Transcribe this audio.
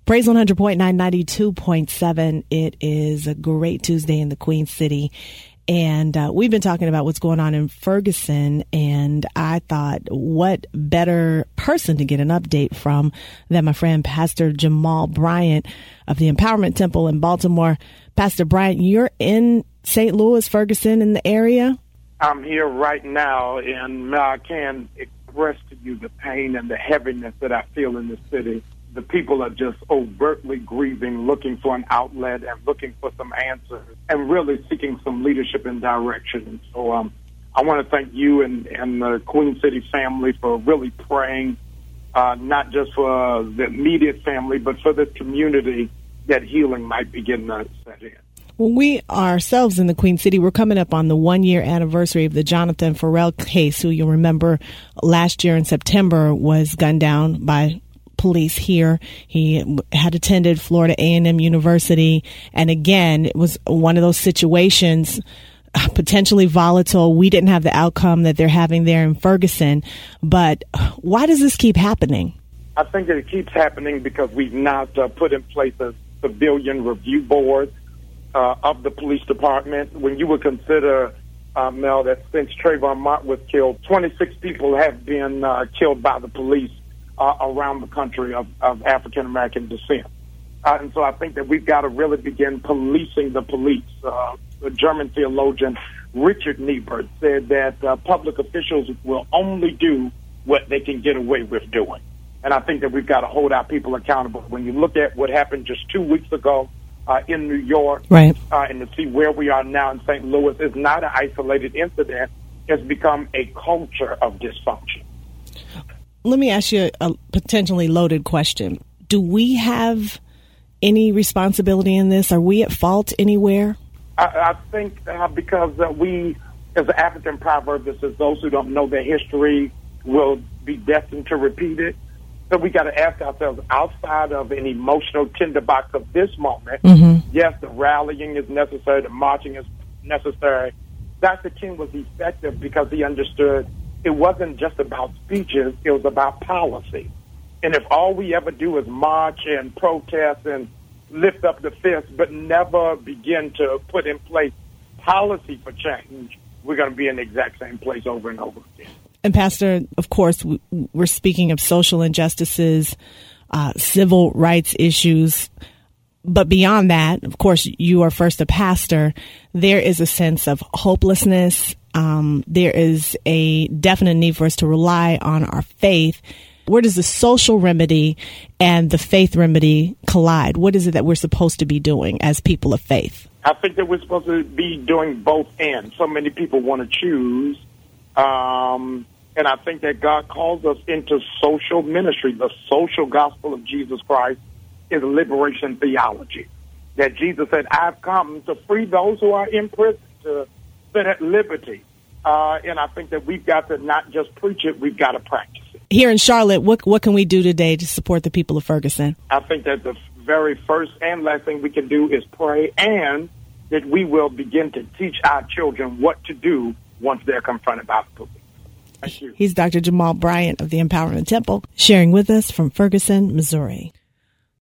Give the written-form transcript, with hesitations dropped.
Praise 100.9, 92.7. It is a great Tuesday in the Queen City. And we've been talking about what's going on in Ferguson. And I thought, what better person to get an update from than my friend, Pastor Jamal Bryant of the Empowerment Temple in Baltimore. Pastor Bryant, you're in St. Louis, Ferguson, in the area? I'm here right now, and I can express to you the pain and the heaviness that I feel in the city. The people are just overtly grieving, looking for an outlet and looking for some answers and really seeking some leadership and direction. So I want to thank you and the Queen City family for really praying, not just for the immediate family, but for the community, that healing might begin to set in. Well, we ourselves in the Queen City, we're coming up on the 1-year anniversary of the Jonathan Ferrell case, who you'll remember last year in September was gunned down by police here. He had attended Florida A&M University. And again, it was one of those situations, potentially volatile. We didn't have the outcome that they're having there in Ferguson. But why does this keep happening? I think that it keeps happening because we've not put in place a civilian review board of the police department. When you would consider, Mel, that since Trayvon Martin was killed, 26 people have been killed by the police around the country of African-American descent. And so I think that we've got to really begin policing the police. The German theologian Richard Niebuhr said that public officials will only do what they can get away with doing. And I think that we've got to hold our people accountable. When you look at what happened just 2 weeks ago in New York, right, and to see where we are now in St. Louis, is not an isolated incident. It's become a culture of dysfunction. Let me ask you a potentially loaded question. Do we have any responsibility in this? Are we at fault anywhere? I think because we, as the African proverb that says, those who don't know their history will be destined to repeat it. So we got to ask ourselves, outside of an emotional tinderbox of this moment, yes, the rallying is necessary, the marching is necessary. Dr. King was effective because he understood it wasn't just about speeches, it was about policy. And if all we ever do is march and protest and lift up the fist, but never begin to put in place policy for change, we're going to be in the exact same place over and over again. And Pastor, of course, we're speaking of social injustices, civil rights issues. But beyond that, of course, you are first a pastor. There is a sense of hopelessness. There is a definite need for us to rely on our faith. Where does the social remedy and the faith remedy collide? What is it that we're supposed to be doing as people of faith? I think that we're supposed to be doing both ends. So many people want to choose. And I think that God calls us into social ministry. The social gospel of Jesus Christ is liberation theology. That Jesus said, I've come to free those who are in prison, to set at liberty. And I think that we've got to not just preach it, we've got to practice it. Here in Charlotte, what can we do today to support the people of Ferguson? I think that the very first and last thing we can do is pray, and that we will begin to teach our children what to do once they're confronted by the police. Thank you. He's Dr. Jamal Bryant of the Empowerment Temple, sharing with us from Ferguson, Missouri.